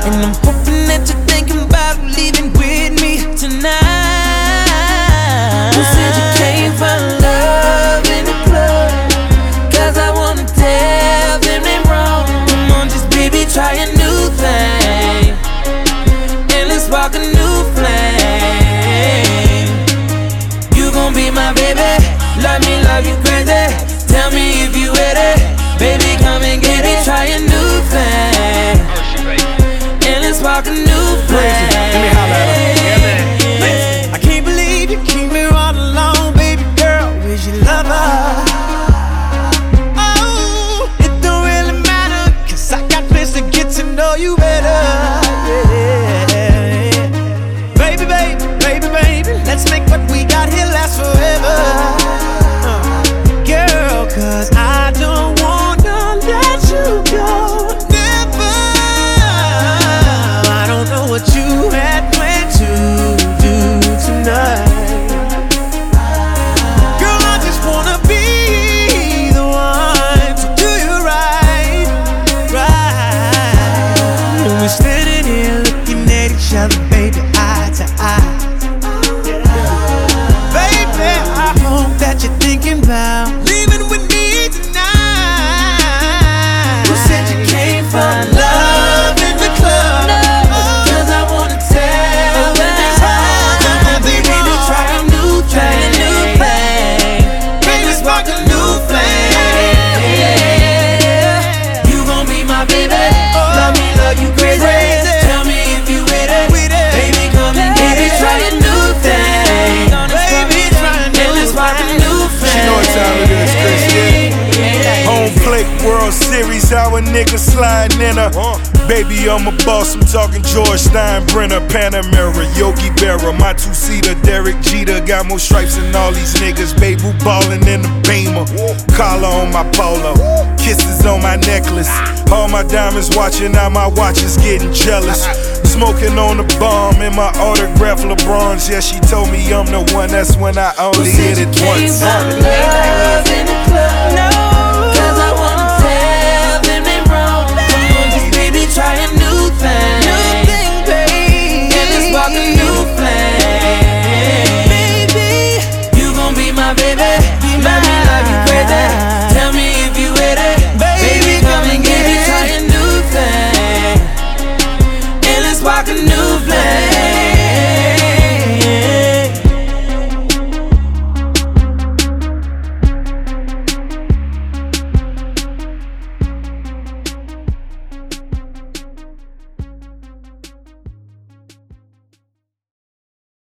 And I'm hoping that you're thinking about leaving with me tonight. Who said you came for love in the club? Cause I wanna tell them they wrong. Come on, just baby, try a new thing, and let's walk a new flame. You gon' be my baby, love me, love you crazy. Tell me if you with it, baby, come and get it. Try a new thing, and let's walk a new flame. Let me holler at her. Yeah, man. I can't believe you keep me all alone, baby girl. Where's your lover? Oh, it don't really matter, cause I got plans to get to know you better. Yeah. Baby, baby, baby, baby, let's make what we got here last forever. Girl, cause I don't wanna let you go. Never. I don't know what you had planned to do tonight. Girl, I just wanna be the one to do you right, right. And we're standing here looking at each other, baby, eye to eye. Baby, I hope that you're thinking about leaving with me tonight. Who said you came for love in the club? Cause I wanna tell them it's hard. Come on, baby, to try a new thing. Baby, let's spark a new flame. You gon' be my baby, love me, love you crazy. Tell me if you with it, baby, come and get it. Try a new thing, baby, and let's spark a new flame. She know what time it is, Chris, yeah. Home plate, World Series, our nigga sliding in her. Baby, I'm a boss, I'm talking George Steinbrenner, Panamera, Yogi Berra, my two-seater, Derek Jeter. Got more stripes than all these niggas, baby, ballin' in the Beamer. Collar on my polo, kisses on my necklace. All my diamonds watching, now my watch is getting jealous. Smoking on the bomb in my autograph LeBrons. Yeah, she told me I'm the one, that's when I only hit it once. Love in the club. No, cause I wanna tell them they wrong. Come on, just baby, try a new thing. New thing, baby. And let's walk a new flame. Baby, you gon' be my baby. Love me, love you crazy. Tell me if you with it, baby, come and get it. Try a new thing, and let's walk a new